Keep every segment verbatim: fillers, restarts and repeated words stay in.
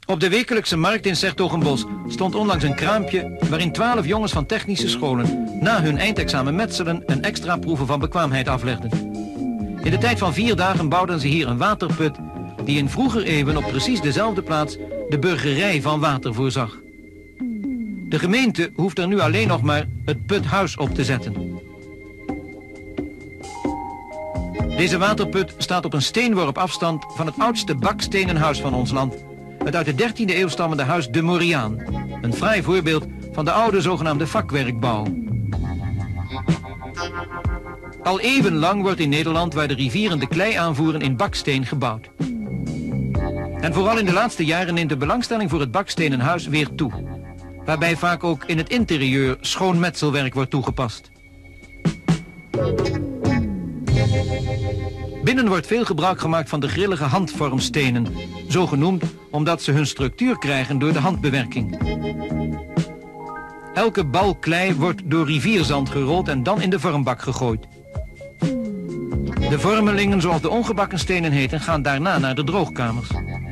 Op de wekelijkse markt in 's-Hertogenbosch stond onlangs een kraampje waarin twaalf jongens van technische scholen na hun eindexamen metselen een extra proeven van bekwaamheid aflegden. In de tijd van vier dagen bouwden ze hier een waterput die in vroeger eeuwen op precies dezelfde plaats de burgerij van water voorzag. De gemeente hoeft er nu alleen nog maar het puthuis op te zetten. Deze waterput staat op een steenworp afstand van het oudste bakstenen huis van ons land, het uit de dertiende eeuw stammende huis de Moriaan, een fraai voorbeeld van de oude zogenaamde vakwerkbouw. Al eeuwenlang wordt in Nederland waar de rivieren de klei aanvoeren in baksteen gebouwd. En vooral in de laatste jaren neemt de belangstelling voor het bakstenen huis weer toe, waarbij vaak ook in het interieur schoon metselwerk wordt toegepast. Binnen wordt veel gebruik gemaakt van de grillige handvormstenen, zo genoemd omdat ze hun structuur krijgen door de handbewerking. Elke bal klei wordt door rivierzand gerold en dan in de vormbak gegooid. De vormelingen, zoals de ongebakken stenen heten, gaan daarna naar de droogkamers.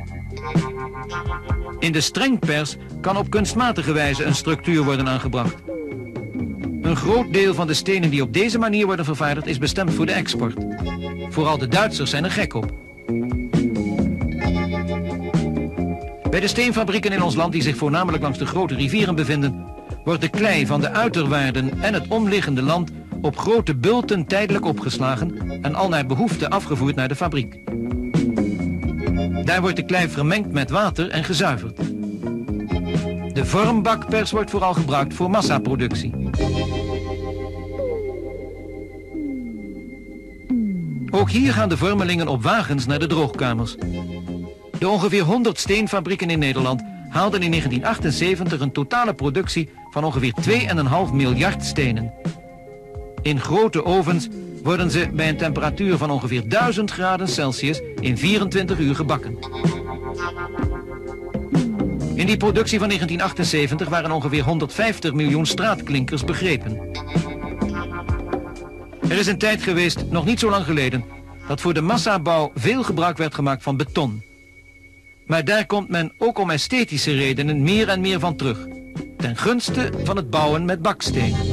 In de strengpers kan op kunstmatige wijze een structuur worden aangebracht. Een groot deel van de stenen die op deze manier worden vervaardigd is bestemd voor de export. Vooral de Duitsers zijn er gek op. Bij de steenfabrieken in ons land, die zich voornamelijk langs de grote rivieren bevinden, wordt de klei van de uiterwaarden en het omliggende land op grote bulten tijdelijk opgeslagen en al naar behoefte afgevoerd naar de fabriek. Daar wordt de klei vermengd met water en gezuiverd. De vormbakpers wordt vooral gebruikt voor massaproductie. Ook hier gaan de vormelingen op wagens naar de droogkamers. De ongeveer honderd steenfabrieken in Nederland haalden in negentien achtenzeventig een totale productie van ongeveer twee komma vijf miljard stenen. In grote ovens worden ze bij een temperatuur van ongeveer duizend graden Celsius in vierentwintig uur gebakken. In die productie van negentien achtenzeventig waren ongeveer honderdvijftig miljoen straatklinkers begrepen. Er is een tijd geweest, nog niet zo lang geleden, dat voor de massabouw veel gebruik werd gemaakt van beton. Maar daar komt men ook om esthetische redenen meer en meer van terug, ten gunste van het bouwen met baksteen.